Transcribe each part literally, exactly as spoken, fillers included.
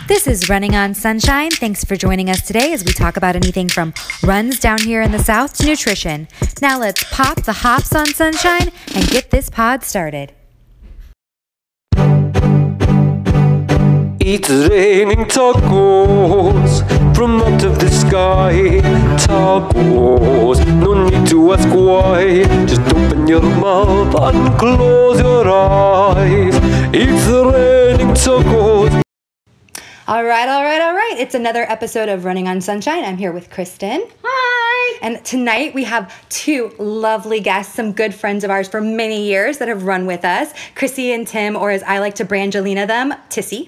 This is Running on Sunshine. Thanks for joining us today as we talk about anything from runs down here in the South to nutrition. Now let's pop the hops on Sunshine and get this pod started. It's raining tacos from out of the sky. Tacos, no need to ask why. Just open your mouth and close your eyes. It's raining tacos. All right, all right, all right. It's another episode of Running on Sunshine. I'm here with Kristen. Hi. And tonight we have two lovely guests, some good friends of ours for many years that have run with us, Chrissy and Tim, or as I like to Brangelina them, Tissy.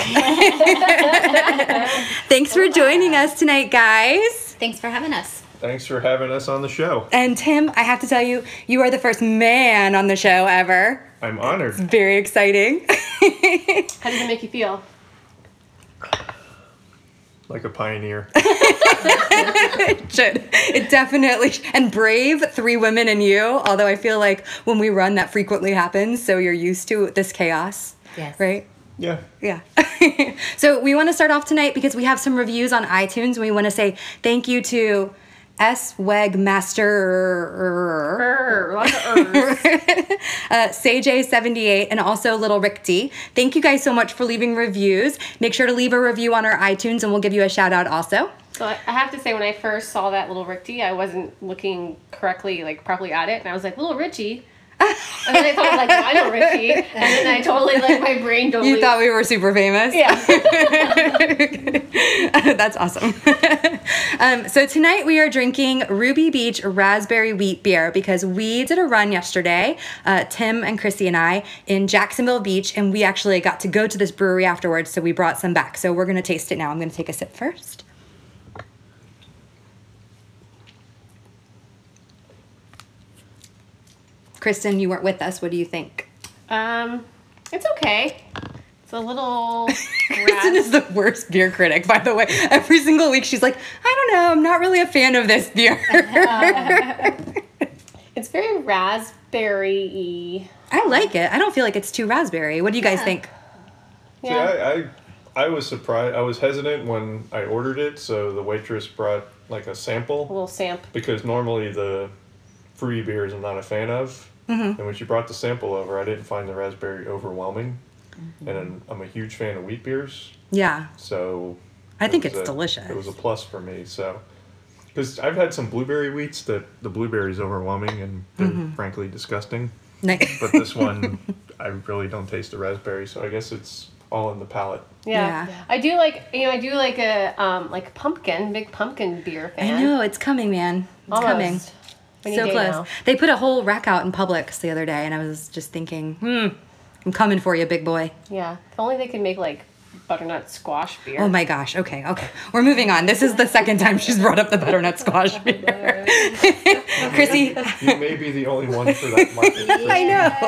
Thanks for joining us tonight, guys. Thanks for having us. Thanks for having us on the show. And Tim, I have to tell you, you are the first man on the show ever. I'm honored. Very exciting. How does it make you feel? Like a pioneer. It should. It definitely sh- and brave, three women and you, although I feel like when we run that frequently happens, so you're used to this chaos. Yes. Right? Yeah. Yeah. So we want to start off tonight because we have some reviews on iTunes and we want to say thank you to S. Wegmaster, uh, Saj seventy-eight, and also Little Rick D. Thank you guys so much for leaving reviews. Make sure to leave a review on our iTunes and we'll give you a shout out also. So I have to say, when I first saw that Little Richie, I wasn't looking correctly, like properly at it, and I was like, Little Richie. And then I thought, like, I know Richie, and then I totally, like, my brain totally. You thought we were super famous? Yeah. That's awesome. um, so tonight we are drinking Ruby Beach Raspberry Wheat Beer because we did a run yesterday, uh, Tim and Chrissy and I, in Jacksonville Beach, and we actually got to go to this brewery afterwards, so we brought some back. So we're going to taste it now. I'm going to take a sip first. Kristen, you weren't with us. What do you think? Um, it's okay. It's a little. Kristen is the worst beer critic, by the way. Every single week she's like, I don't know, I'm not really a fan of this beer. uh, it's very raspberry-y. I like it. I don't feel like it's too raspberry. What do you guys Yeah. think? See, Yeah. I, I, I was surprised. I was hesitant when I ordered it, so the waitress brought like a A sample little samp. because normally the fruity beers I'm not a fan of. Mm-hmm. And when she brought the sample over, I didn't find the raspberry overwhelming. Mm-hmm. And I'm, I'm a huge fan of wheat beers, Yeah. so I it think was it's a- delicious. It was a plus for me. So, because I've had some blueberry wheats that the blueberry is overwhelming and they're Mm-hmm. frankly disgusting. Nice. But this one, I really don't taste the raspberry, so I guess it's all in the palate. Yeah. Yeah. I do like, you know, I do like a, um, like pumpkin, big pumpkin beer I fan. know, it's coming, man. It's Almost. coming. Any So day close. now. They put a whole rack out in Publix the other day, and I was just thinking, hmm, I'm coming for you, big boy. Yeah. If only they could make, like, butternut squash beer. Oh my gosh. Okay, okay. We're moving on. This is the second time she's brought up the butternut squash beer. Chrissy, You may be the only one for that market. I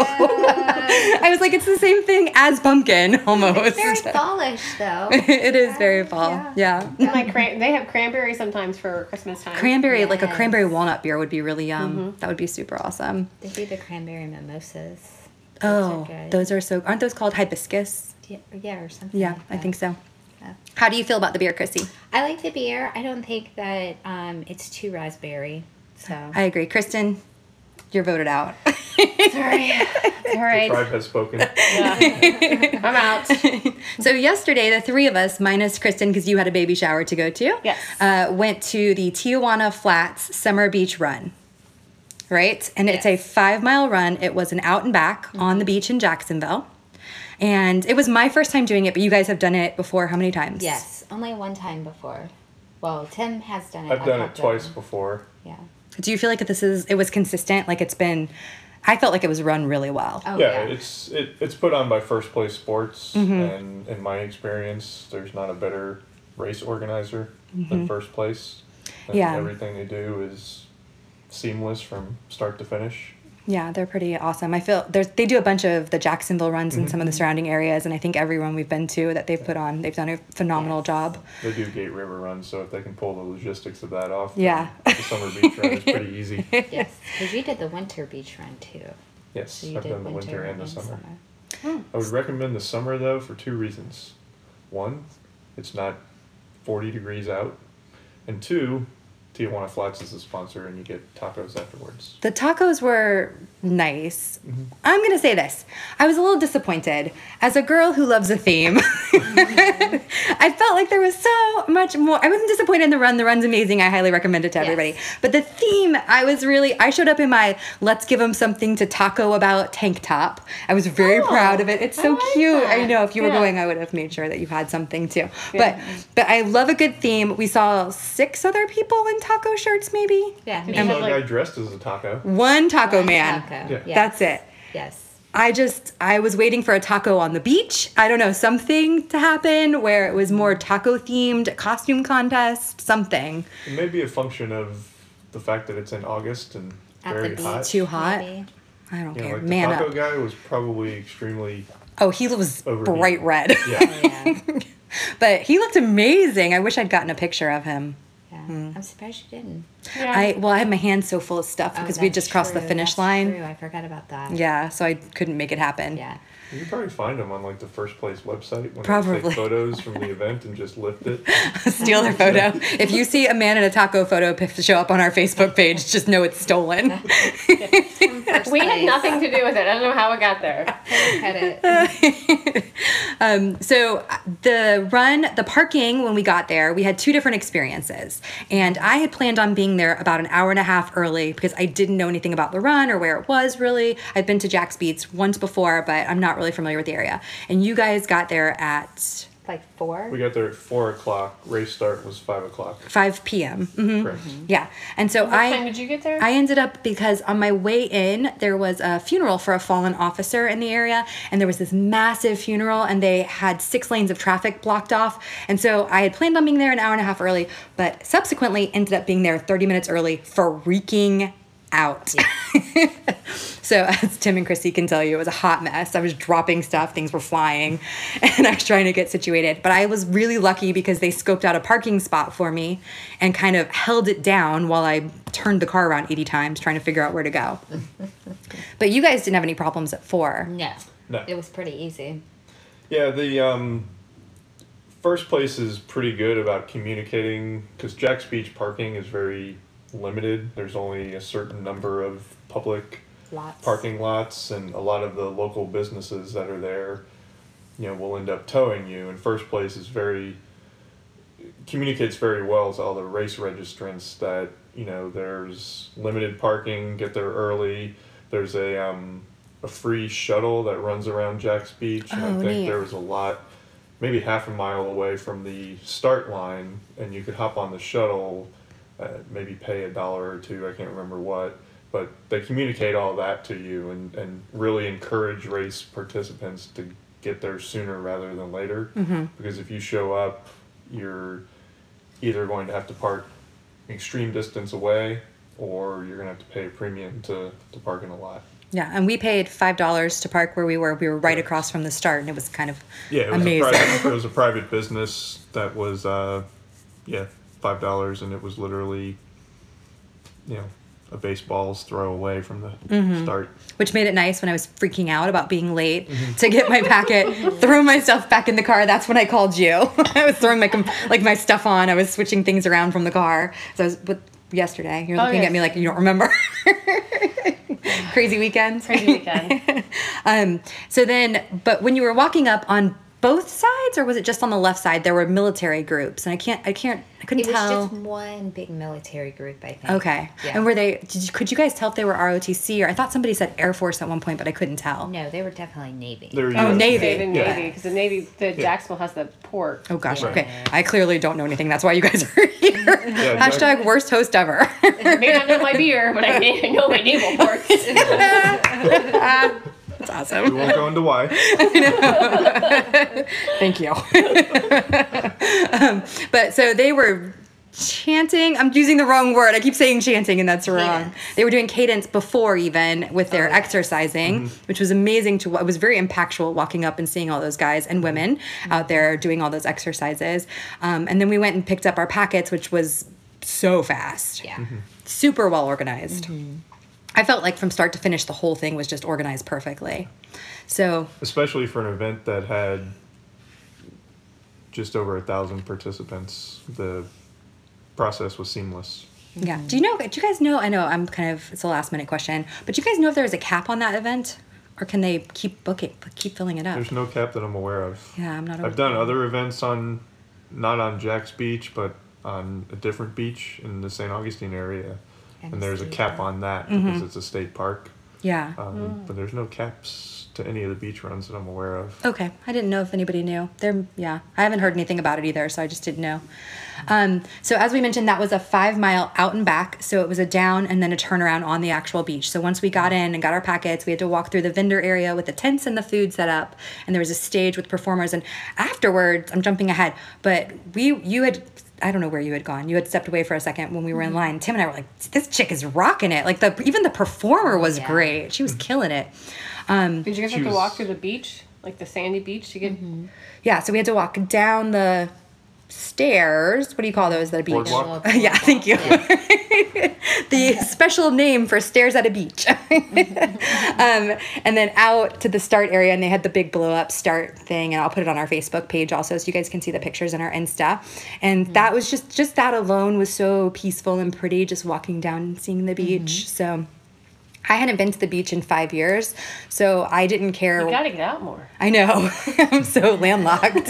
know. I was like, it's the same thing as pumpkin, almost. Very fallish, though. It is very fall. Yeah. And like cran- they have cranberry sometimes for Christmas time. Cranberry, like a Yes. cranberry walnut beer would be really yum. That would be super awesome. They do the cranberry mimosas. Oh, good. those are so, aren't those called hibiscus? Yeah, yeah, or something. Yeah, like I that. think so. Yeah. How do you feel about the beer, Chrissy? I like the beer. I don't think that um, it's too raspberry. So I agree. Kristen, you're voted out. Sorry. All The right. tribe has spoken. Yeah. I'm out. So yesterday, the three of us, minus Kristen, because you had a baby shower to go to, Yes. uh, went to the Tijuana Flats Summer Beach Run. Right? And it's a five mile run. It was an out and back on the beach in Jacksonville. And it was my first time doing it, but you guys have done it before how many times? yes, only one time before. Well, Tim has done it. I've a done it couple. twice before. Yeah. Do you feel like this is, it was consistent? Like it's been, I felt like it was run really well. Oh yeah, yeah. it's it, it's put on by First Place Sports, Mm-hmm. and in my experience, there's not a better race organizer than First Place. And Mm-hmm. Yeah. everything they do is seamless from start to finish. Yeah, they're pretty awesome. I feel there's they do a bunch of the Jacksonville runs in some of the surrounding areas, and I think every run we've been to that they've put on, they've done a phenomenal job. They do Gate River runs, so if they can pull the logistics of that off, Yeah. then the Summer Beach Run is pretty easy. Yes, because you did the winter beach run too. Yes, So you I've did done the winter and the and summer. I would recommend the summer though for two reasons. One, it's not forty degrees out, and two, Tijuana Flats is the sponsor, and you get tacos afterwards. The tacos were nice. I'm going to say this. I was a little disappointed. As a girl who loves a theme, I felt like there was so much more. I wasn't disappointed in the run. The run's amazing. I highly recommend it to everybody. Yes. But the theme, I was really, I showed up in my let's give them something to taco about tank top. I was very Oh, proud of it. It's I so like cute. that. I know if you were Yeah. going, I would have made sure that you had something too. Yeah. But but I love a good theme. We saw six other people in taco shirts, maybe. Yeah, You me. saw a like- guy dressed as a taco. One taco One man. taco. Yeah. Yes. That's it. Yes. I just, I was waiting for a taco on the beach. I don't know, something to happen where it was more taco themed, costume contest, something. It may be a function of the fact that it's in August and At very the beach. hot. Too hot. Maybe. I don't You know, care. like the Man taco up. guy was probably extremely. Oh, he was Overheated. bright red. Yeah. Oh, yeah. But he looked amazing. I wish I'd gotten a picture of him. Yeah. Hmm. I'm surprised you didn't. Yeah. I well, I had my hands so full of stuff Oh, because we that's just crossed the true. finish That's line. True. I forgot about that. Yeah, so I couldn't make it happen. Yeah. You can probably find them on like the first place website when Probably. they take photos from the event and just lift it. Steal their photo. If you see a man in a taco photo p- show up on our Facebook page, just know it's stolen. We had nothing to do with it. I don't know how it got there. Had it. Um, so uh, the run, the parking, when we got there, we had two different experiences. And I had planned on being there about an hour and a half early because I didn't know anything about the run or where it was really. I'd been to Jack's Beats once before, but I'm not really familiar with the area. And you guys got there at Like four. We got there at four o'clock. Race start was five o'clock. five p.m. hmm Correct. Yeah. And so What I... time did you get there? I ended up because on my way in, there was a funeral for a fallen officer in the area, and there was this massive funeral, and they had six lanes of traffic blocked off. And so I had planned on being there an hour and a half early, but subsequently ended up being there thirty minutes early, freaking out. So as Tim and Chrissy can tell you, it was a hot mess. I was dropping stuff, things were flying, and I was trying to get situated. But I was really lucky because they scoped out a parking spot for me and kind of held it down while I turned the car around eighty times trying to figure out where to go. But you guys didn't have any problems at four. No. No. It was pretty easy. Yeah, the um, first place is pretty good about communicating because Jack's Beach parking is very limited. There's only a certain number of public Lots. parking lots, and a lot of the local businesses that are there, you know, will end up towing you. And first place is very communicates very well to all the race registrants that, you know, there's limited parking, get there early. There's a um, a free shuttle that runs around Jack's Beach, and Oh, I think neat. there was a lot, maybe half a mile away from the start line, and you could hop on the shuttle, uh, maybe pay a dollar or two, I can't remember what. But they communicate all that to you and, and really encourage race participants to get there sooner rather than later. Mm-hmm. Because if you show up, you're either going to have to park an extreme distance away, or you're going to have to pay a premium to, to park in a lot. Yeah, and we paid five dollars to park where we were. We were right across from the start, and it was kind of Yeah, it was, amazing. A private, it was a private business that was, uh, yeah, five dollars, and it was literally, you know, a baseball's throw away from the Mm-hmm. start. Which made it nice when I was freaking out about being late to get my packet, throw my stuff back in the car. That's when I called you. I was throwing my com- like my stuff on. I was switching things around from the car. So I was but yesterday. You're Oh, looking at me like you don't remember. Crazy weekend. Crazy weekend. Um, so then, but when you were walking up on both sides, or was it just on the left side? There were military groups, and I can't, I can't, I couldn't It was tell. just one big military group, I think. Okay. Yeah. And were they? Did you, could you guys tell if they were R O T C, or I thought somebody said Air Force at one point, but I couldn't tell. No, they were definitely Navy. They were Oh, U S Navy. Stayed in Yeah. Navy because the Navy, the Jacksonville has the port. Oh gosh. Yeah. Okay. I clearly don't know anything. That's why you guys are here. Yeah, Hashtag worst host ever. I may not know my beer, but I may know my naval ports. That's We awesome. won't go into why. Thank you. um, but so they were chanting. I'm using the wrong word. I keep saying chanting, and that's wrong. Cadence. They were doing cadence before even with their Oh, yes. exercising, which was amazing to. It was very impactful walking up and seeing all those guys and women out there doing all those exercises. Um, and then we went and picked up our packets, which was so fast. Yeah. Super well organized. I felt like from start to finish, the whole thing was just organized perfectly. So Especially for an event that had just over a thousand participants. The process was seamless. Yeah. Do you know, do you guys know, I know I'm kind of, it's a last minute question, but do you guys know if there's a cap on that event? Or can they keep booking, keep filling it up? There's no cap that I'm aware of. Yeah, I'm not I've done other events on, not on Jack's Beach, but on a different beach in the Saint Augustine area. And And there's a state cap park. on that Mm-hmm. because it's a state park. Yeah. Um, But there's no caps to any of the beach runs that I'm aware of. Okay, I didn't know if anybody knew. There, yeah, I haven't heard anything about it either, so I just didn't know. Um, so as we mentioned, that was a five mile out and back. So it was a down and then a turnaround on the actual beach. So once we got in and got our packets, we had to walk through the vendor area with the tents and the food set up, and there was a stage with performers. And afterwards, I'm jumping ahead, but we, you had. I don't know where you had gone. You had stepped away for a second when we were in line. Tim and I were like, "This chick is rocking it!" Like the even the performer was Yeah. great. She was killing it. Um, Did you guys She have to was- walk through the beach, like the sandy beach, to get? Yeah, so we had to walk down the stairs. What do you call those? The beach. Boardwalk? Yeah, thank you. The special name for stairs at a beach. um, and then out to the start area, and they had the big blow up start thing, and I'll put it on our Facebook page also, so you guys can see the pictures in our Insta. And that was just just that alone was so peaceful and pretty, just walking down and seeing the beach. So. I hadn't been to the beach in five years, so I didn't care. You gotta get out more. I know. I'm so landlocked.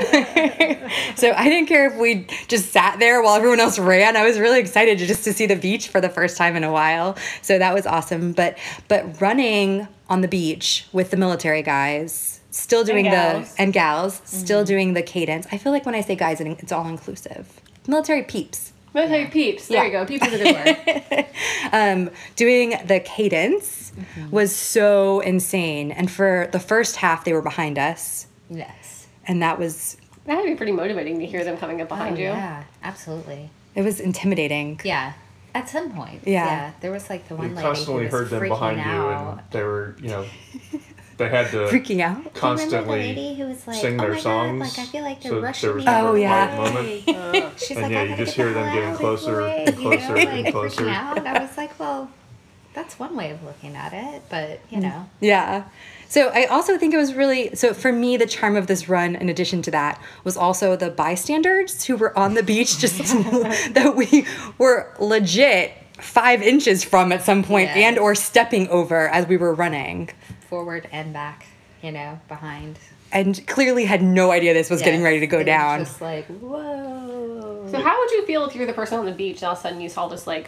So I didn't care if we just sat there while everyone else ran. I was really excited to just to see the beach for the first time in a while. So that was awesome. But but running on the beach with the military guys, still doing gals. the and gals, still doing the cadence. I feel like when I say guys, it- it's all inclusive. Military peeps. Military peeps. There Yeah. you go. Peeps is a good word. um, doing the cadence was so insane. And for the first half, they were behind us. Yes. And that was, That would be pretty motivating to hear them coming up behind oh, you. Yeah, absolutely. it was intimidating. Yeah. At some point. Yeah. There was like the one You lady constantly who was heard them freaking behind out. you, and they were, you know, they had to Freaking out. Remember the constantly lady who was like, sing "Oh their my songs. God, like I feel like they're so rushing there was me." never Oh, a yeah. quiet moment. She's And like, yeah, I you gotta just get hear the them hell getting out of closer the way, and you closer know, and like, closer. freaking out. I was like, well, that's one way of looking at it, but you know. Yeah. So I also think it was really, so for me, the charm of this run, in addition to that, was also the bystanders who were on the beach, just that we were legit five inches from at some point, Yeah. and or stepping over as we were running. Forward and back, you know, behind. And clearly had no idea this was getting Yes, ready to go it was down. Just like, whoa. So how would you feel if you were the person on the beach and all of a sudden you saw this like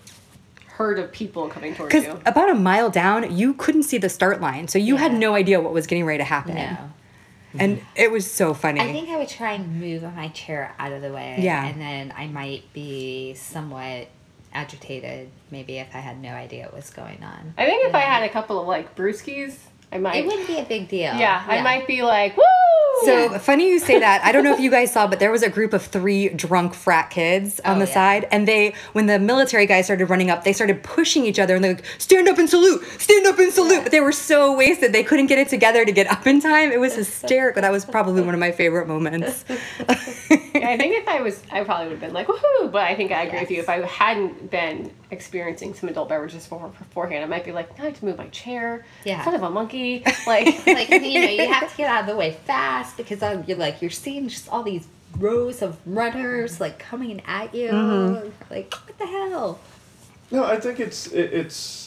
herd of people coming towards Because you? about a mile down, you couldn't see the start line. So you had Yeah. no idea what was getting ready to happen. No. And it was so funny. I think I would try and move my chair out of the way. Yeah. And then I might be somewhat agitated, maybe if I had no idea what was going on. I think if I had a couple of like brewskis, I might. It wouldn't be a big deal. yeah, I might be like, woo! So funny you say that. I don't know if you guys saw, but there was a group of three drunk frat kids on Oh, the yeah. side, and they, when the military guys started running up, they started pushing each other, and they're like, "Stand up and salute! Stand up and salute!" Yeah. But they were so wasted they couldn't get it together to get up in time. It was hysterical. That was probably one of my favorite moments. I think if I was, I probably would have been like, woohoo! But I think I agree with you. If I hadn't been experiencing some adult beverages for, beforehand, I might be like, I have to move my chair. Yeah. Son of a monkey. Like, Like, you know, you have to get out of the way fast because um, you're like, you're seeing just all these rows of runners like coming at you. Mm-hmm. Like, what the hell? No, I think it's it, it's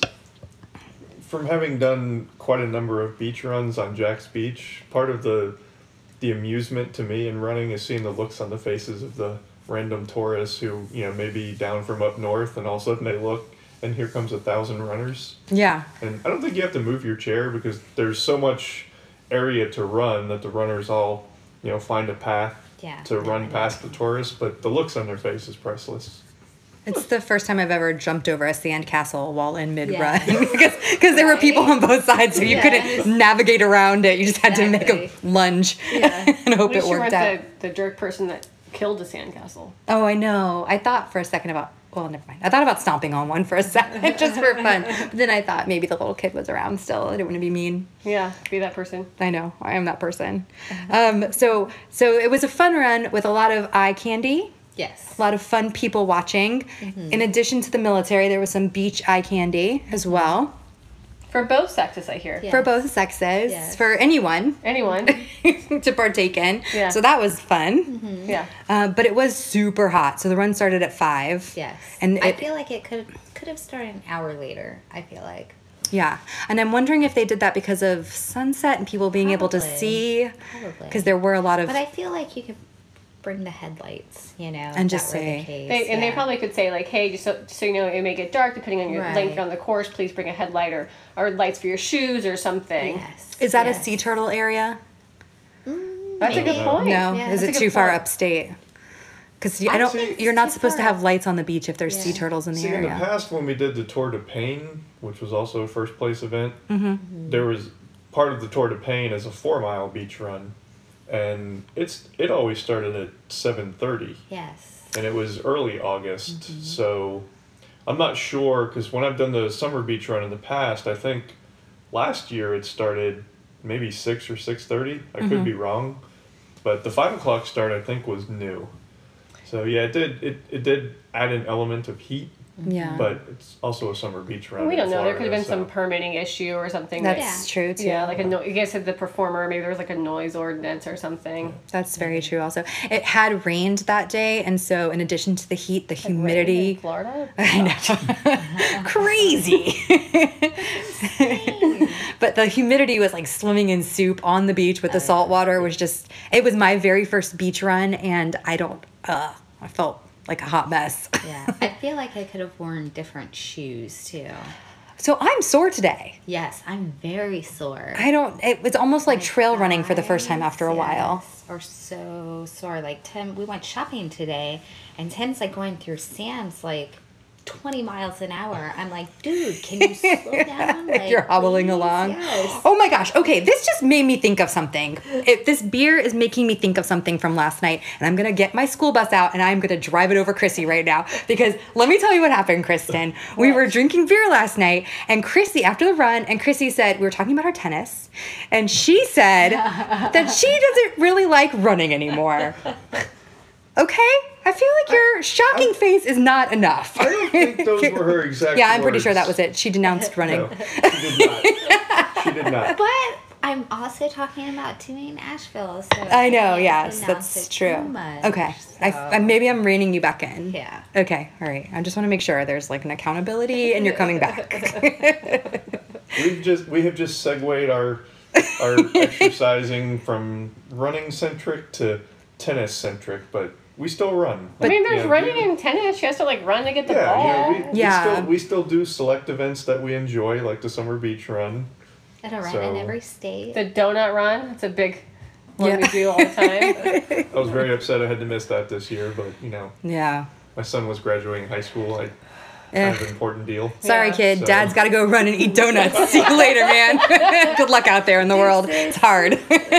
from having done quite a number of beach runs on Jack's Beach. Part of the the amusement to me in running is seeing the looks on the faces of the random tourists who, you know, may be down from up north, and all of a sudden they look and here comes a thousand runners. Yeah. And I don't think you have to move your chair because there's so much area to run that the runners all, you know, find a path Yeah. to run past the tourists, but the looks on their face is priceless. It's the first time I've ever jumped over a sandcastle while in mid-run Yeah. because because there were people on both sides, so you Yes. couldn't navigate around it. You just had to make a Exactly. lunge Yeah. and hope we it should worked rent out. the, the jerk person that killed the sandcastle. Oh, I know. I thought for a second about, well, never mind. I thought about stomping on one for a second just for fun. But then I thought maybe the little kid was around still. I didn't want to be mean. Yeah, be that person. I know. I am that person. Um, so so it was a fun run with a lot of eye candy. Yes. A lot of fun people watching. In addition to the military, there was some beach eye candy as well. For both sexes, I hear. Yeah. for both sexes, Yes. for anyone Anyone. to partake in. Yeah. So that was fun. Yeah. Uh, but it was super hot. So the run started at five. Yes. And I it, feel like it could could have started an hour later. I feel like. yeah. And I'm wondering if they did that because of sunset and people being able to Probably. see. Probably. Because there were a lot of. But I feel like you could bring the headlights, you know, And if just that were the say- case, They, and they yeah. probably could say like, hey, just so, just so you know, it may get dark depending on your Right. length on the course. Please bring a headlight or, or lights for your shoes or something. Yes. Is that yes. a sea turtle area? That's a Maybe. good point. No. Yeah, Is that's it a too good far point. upstate? Because I I don't. think it's You're not too supposed to far have lights on the beach if there's sea Yeah. turtles in the See, in the area. past when we did the Tour de Pain, which was also a first place event, Mm-hmm. there was part of the Tour de Pain as a four mile beach run, and it's it always started at seven thirty, Yes. and it was early August. Mm-hmm. So I'm not sure because when I've done the summer beach run in the past, I think last year it started maybe six or six thirty. I Mm-hmm. could be wrong, but the five o'clock start I think was new. So yeah, it did it, it did add an element of heat, Yeah. but it's also a summer beach run. We in don't know. There could have been Florida, some so- permitting issue or something. That's that- Yeah. true too. yeah, like a no- you guys said the performer. Maybe there was like a noise ordinance or something. That's very true. Also, it had rained that day, and so in addition to the heat, the Rain in humidity. Florida. I know. Crazy. But the humidity was like swimming in soup on the beach with the salt water. Was just, it was my very first beach run, and I don't, uh, I felt like a hot mess. Yeah. I feel like I could have worn different shoes too. So I'm sore today. Yes, I'm very sore. I don't, it was almost like My trail running for the first time after a thighs, while. yes, Are so sore. Like Tim, we went shopping today, and Tim's like going through Sam's like twenty miles an hour. I'm like, dude, can you slow down? Like, You're hobbling please? along. Yes. Oh my gosh. Okay, this just made me think of something. If this beer is making me think of something from last night, and I'm gonna get my school bus out and I'm gonna drive it over Chrissy right now. Because let me tell you what happened, Kristen. We were drinking beer last night, and Chrissy, after the run, and Chrissy said, we were talking about our tennis, and she said that she doesn't really like running anymore. Okay? I feel like your shocking face is not enough. I don't think those were her exact Yeah, I'm pretty sure words. that was it. She denounced running. No, she did not. She did not. But I'm also talking about doing Asheville. So I know, can't yes, pronounce that's it true. too much, Okay, I, so- I, maybe I'm reining you back in. Yeah. Okay, all right. I just want to make sure there's like an accountability and you're coming back. We've just we have just segued our our exercising from running centric to tennis centric, but we still run. I mean, there's You know, running we- and tennis. She has to like run to get the Yeah, ball. you know, we, Yeah. we still we still do select events that we enjoy, like the summer beach run. And a run So- in every state. The donut run. It's a big one Yeah. we do all the time. I was very upset I had to miss that this year, but you know, Yeah. my son was graduating high school. I Eh. kind of an important deal. Sorry, Yeah. kid. So- Dad's got to go run and eat donuts. See you later, man. Good luck out there in the world. It's hard.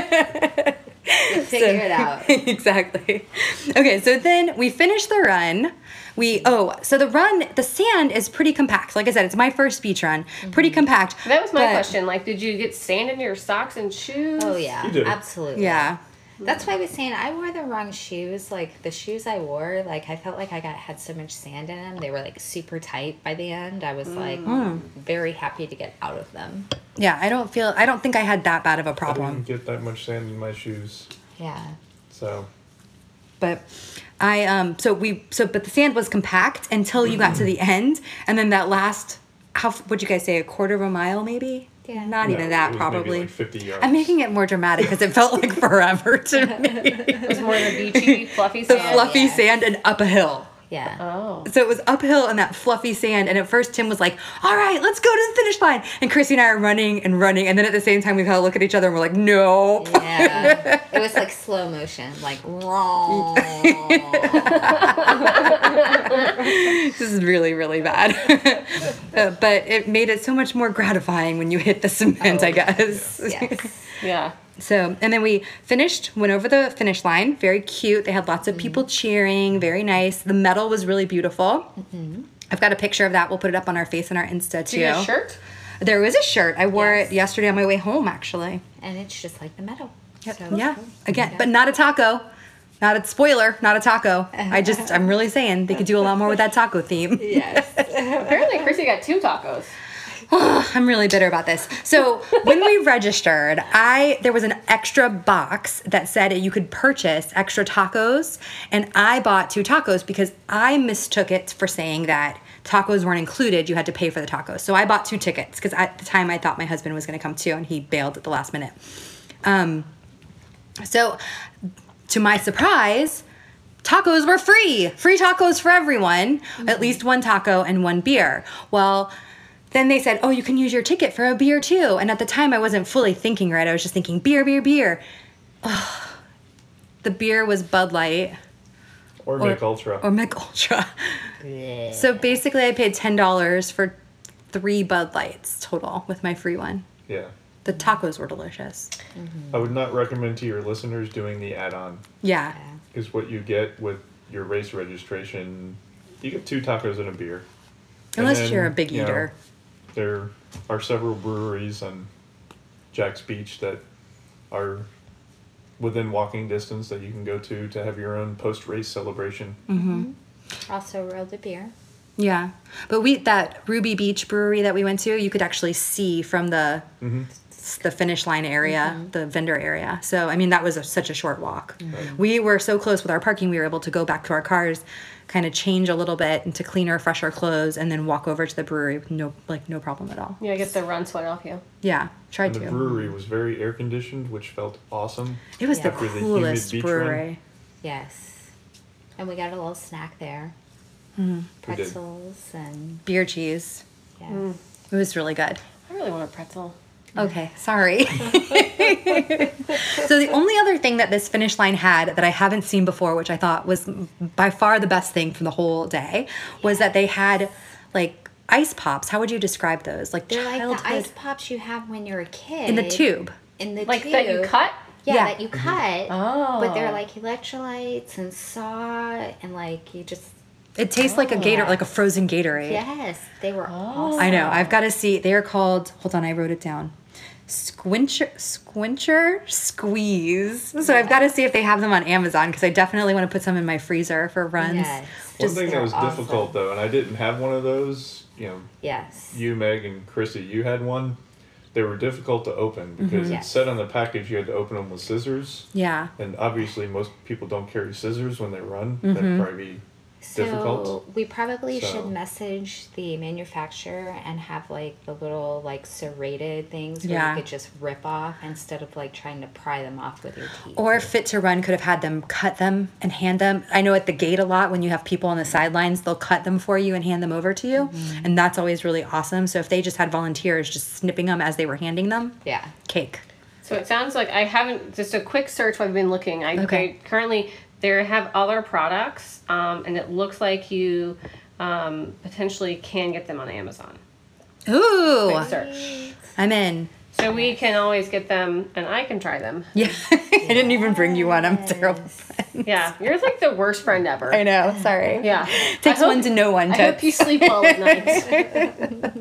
Figure it out. Exactly. Okay, so then we finished the run. We oh, so the run, the sand is pretty compact. Like I said, it's my first beach run. Pretty compact. That was my but- question. Like, did you get sand in your socks and shoes? Oh yeah, You did. absolutely. Yeah. That's why I was saying I wore the wrong shoes. Like the shoes I wore, like I felt like I got had so much sand in them. They were like super tight by the end. I was like very happy to get out of them. Yeah, I don't feel I don't think I had that bad of a I problem. didn't get that much sand in my shoes, Yeah. so But I um so we so but the sand was compact until you got to the end, and then that last how would you guys say a quarter of a mile maybe? Yeah. Not no, even it that was maybe probably. like fifty yards. I'm making it more dramatic because it felt like forever to me. It was more the beachy, fluffy The sand. fluffy yeah. sand and up a hill. Yeah. Oh. So it was uphill in that fluffy sand, and at first Tim was like, "All right, let's go to the finish line." And Chrissy and I are running and running, and then at the same time we kind of look at each other and we're like, "No." Yeah. It was like slow motion, like wrong. This is really, really bad. Uh, but it made it so much more gratifying when you hit the cement, I guess. Yes. Yeah. So, and then we finished, went over the finish line. Very cute. They had lots of people cheering. Very nice. The medal was really beautiful. I've got a picture of that. We'll put it up on our face and our Insta too. Do you get a shirt? There was a shirt. I wore Yes. it yesterday on my way home, actually. And it's just like the metal. Yep. So Yeah. cool. Again, Yeah. but not a taco. Not a spoiler. Not a taco. I just, I'm really saying they could do a lot more with that taco theme. Yes. Apparently, Chrissy got two tacos. I'm really bitter about this. So when we registered, I there was an extra box that said you could purchase extra tacos, and I bought two tacos because I mistook it for saying that tacos weren't included. You had to pay for the tacos. So I bought two tickets because at the time I thought my husband was going to come too, and he bailed at the last minute. Um, so to my surprise, tacos were free. Free tacos for everyone, mm-hmm. at least one taco and one beer. Well, then they said, oh, you can use your ticket for a beer too. And at the time I wasn't fully thinking right. I was just thinking beer, beer, beer. Ugh. The beer was Bud Light. Or, or Mick Ultra. Or Mick Ultra. Yeah. So basically I paid ten dollars for three Bud Lights total with my free one. Yeah. The tacos were delicious. Mm-hmm. I would not recommend to your listeners doing the add-on. Yeah. Because what you get with your race registration, you get two tacos and a beer. Unless then, you're a big you eater. Know, there are several breweries on Jack's Beach that are within walking distance that you can go to to have your own post-race celebration. Mm-hmm. Also World of Beer. Yeah. But we that Ruby Beach brewery that we went to, you could actually see from the mm-hmm. the finish line area, mm-hmm. the vendor area. So, I mean, that was a, such a short walk. Mm-hmm. We were so close with our parking, we were able to go back to our cars, kind of change a little bit and to cleaner, fresher clothes, and then walk over to the brewery with no, like, no problem at all. Yeah, get the run sweat off you. Yeah, tried and to. The brewery was very air conditioned, which felt awesome. It was yeah. the coolest the brewery. Run. Yes. And we got a little snack there. Mm-hmm. Pretzels and beer cheese. Yeah. Mm. It was really good. I really want a pretzel. Okay, sorry. So the only other thing that this finish line had that I haven't seen before, which I thought was by far the best thing from the whole day, was that they had like ice pops. How would you describe those? Like They're childhood... like the ice pops you have when you're a kid. In the tube. In the like tube. that you cut? Yeah, yeah. that you cut. Oh. But they're like electrolytes and saw and like you just... It tastes oh. like a Gator, like a frozen Gatorade. Yes, they were oh. awesome. I know. I've got to see. They are called, hold on, I wrote it down. Squincher, Squincher Squeeze. So yeah. I've got to see if they have them on Amazon because I definitely want to put some in my freezer for runs. Yes. One thing that was awesome. difficult though, and I didn't have one of those, you know, yes. you, Meg, and Chrissy, you had one. They were difficult to open because mm-hmm. it yes. said on the package you had to open them with scissors. Yeah. And obviously most people don't carry scissors when they run. Mm-hmm. That'd probably be So difficult. we probably so. should message the manufacturer and have like the little like serrated things where yeah. you could just rip off instead of like trying to pry them off with your teeth. Or Fit to Run could have had them cut them and hand them. I know at the gate a lot when you have people on the sidelines, they'll cut them for you and hand them over to you. Mm-hmm. And that's always really awesome. So if they just had volunteers just snipping them as they were handing them, yeah, cake. So it sounds like I haven't, just a quick search while I've been looking. I, okay. I currently, they have other products, um, and it looks like you um, potentially can get them on Amazon. Ooh. Quick search. I'm in. So we can always get them, and I can try them. Yeah. I didn't even bring you one. I'm terrible friend. Yeah. You're like the worst friend ever. I know. Sorry. Yeah. Takes hope, one to know one. I hope you sleep well at night.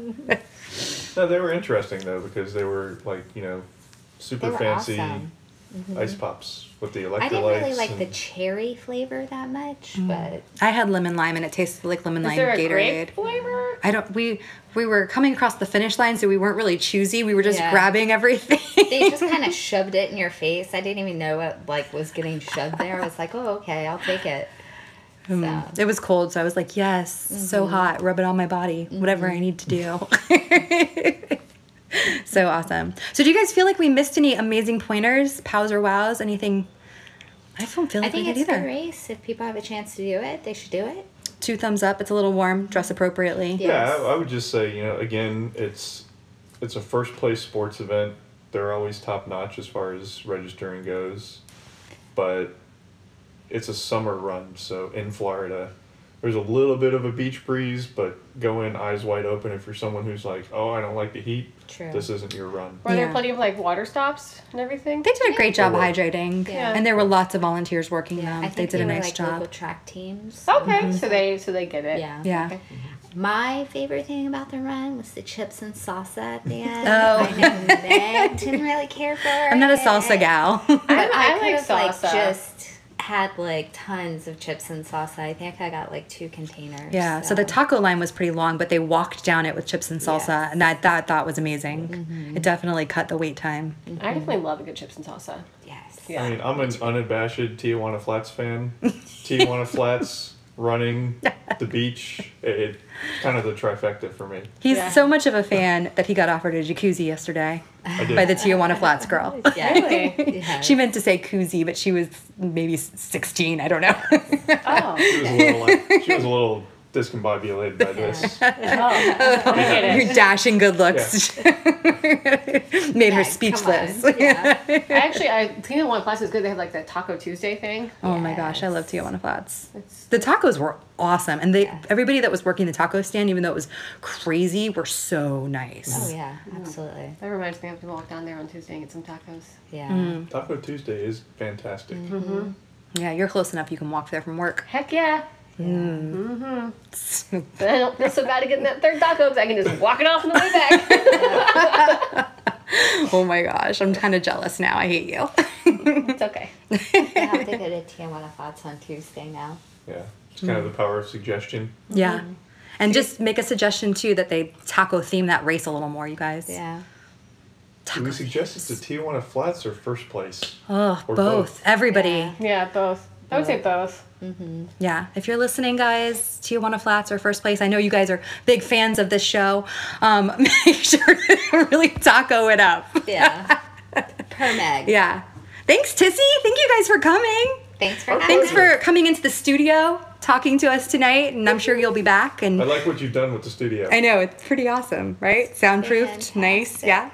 No, they were interesting though because they were like, you know, super were fancy awesome. Mm-hmm. ice pops with the electrolytes. I didn't really like and... the cherry flavor that much, mm. but I had lemon lime and it tasted like lemon Is lime there a Gatorade. grape flavor? I don't. We we were coming across the finish line, so we weren't really choosy. We were just Yeah. grabbing everything. they just kind of shoved it in your face. I didn't even know what like was getting shoved there. I was like, oh, okay, I'll take it. So. Um, it was cold, so I was like, yes, mm-hmm. so hot. Rub it on my body. Mm-hmm. Whatever I need to do. So awesome. So do you guys feel like we missed any amazing pointers, pows or wows, anything? I don't feel like I think we did it's either. a race. If people have a chance to do it, they should do it. Two thumbs up. It's a little warm. Dress appropriately. Yeah. Yeah, Yes. I, I would just say, you know, again, it's it's a first place sports event. They're always top notch as far as registering goes, but it's a summer run, so in Florida, there's a little bit of a beach breeze, but go in eyes wide open if you're someone who's like, oh, I don't like the heat. True. This isn't your run. Were there Yeah. plenty of like water stops and everything? They did a great job They were. hydrating, Yeah. and there were lots of volunteers working Yeah, them. I They think did a were, nice like, job. Local track teams. Okay, so they so they get it. Yeah. Yeah. My favorite thing about the run was the chips and salsa at the end. Oh. I know Meg didn't really care for it. I'm not a salsa gal. But I- I, I could like have like salsa. just had like tons of chips and salsa. I think I got like two containers. Yeah, so. so the taco line was pretty long, but they walked down it with chips and salsa, yes. and that that thought was amazing. Mm-hmm. It definitely cut the wait time. Mm-hmm. I definitely love a good chips and salsa. Yes. Yeah. I mean, I'm an unabashed Tijuana Flats fan. Tijuana Flats, running, the beach, it, it kind of the trifecta for me. He's yeah. so much of a fan that he got offered a jacuzzi yesterday by the Tijuana Flats girl. Yeah. Really? Yeah. She meant to say koozie, but she was maybe sixteen. I don't know. Oh. She was a little, like, she was a little discombobulated by this. Oh. I get it. Her dashing good looks made Yeah, her come speechless. on. Yeah. I actually, I Tijuana Flats is good. They have like the Taco Tuesday thing. Oh my gosh, I love Yes. Tijuana Flats. It's, The tacos were awesome, and they Yeah. everybody that was working the taco stand, even though it was crazy, were so nice. Oh yeah, absolutely. that reminds me, I have to walk down there on Tuesday and get some tacos. Yeah. Mm. Taco Tuesday is fantastic. Mm-hmm. Yeah, you're close enough. You can walk there from work. Heck yeah. Mm. But I don't feel so bad at getting that third taco because I can just walk it off on the way back. Oh my gosh, I'm kind of jealous now. I hate you. It's okay. I have to go to Tijuana Flats on Tuesday now. Yeah, it's kind of the power of suggestion. Yeah. And just make a suggestion too that they taco theme that race a little more, you guys. Yeah. Do we suggest it's the Tijuana Flats or first place? Oh, Or both. both. Everybody. Yeah. Yeah. Yeah, both. I would say both. If you're listening, guys, Tijuana Flats or First Place, I know you guys are big fans of this show. Um, make sure to really taco it up. Yeah. Per meg. Yeah. Thanks, Tissy. Thank you guys for coming. Thanks for having Thanks me. for coming into the studio, talking to us tonight, and I'm sure you'll be back. And I like what you've done with the studio. I know, it's pretty awesome, right? Soundproofed, Fantastic. nice, yeah.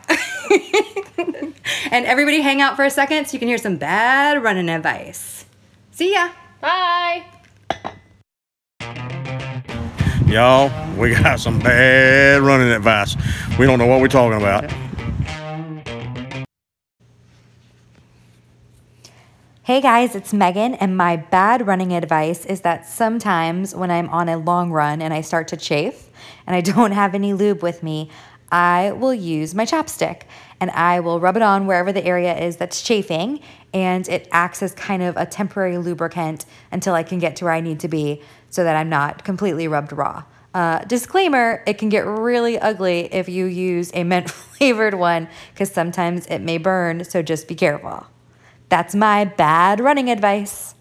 And everybody hang out for a second so you can hear some bad running advice. See ya. Bye. Y'all, we got some bad running advice. We don't know what we're talking about. Hey guys, it's Megan, and my bad running advice is that sometimes when I'm on a long run and I start to chafe and I don't have any lube with me, I will use my chapstick and I will rub it on wherever the area is that's chafing, and it acts as kind of a temporary lubricant until I can get to where I need to be so that I'm not completely rubbed raw. Uh, disclaimer, it can get really ugly if you use a mint flavored one because sometimes it may burn, so just be careful. That's my bad running advice.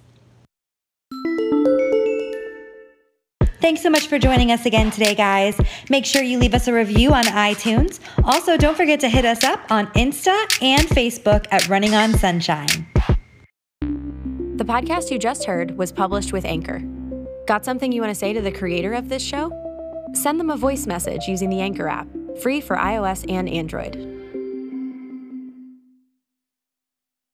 Thanks so much for joining us again today, guys. Make sure you leave us a review on iTunes. Also, don't forget to hit us up on Insta and Facebook at Running on Sunshine. The podcast you just heard was published with Anchor. Got something you want to say to the creator of this show? Send them a voice message using the Anchor app, free for iOS and Android.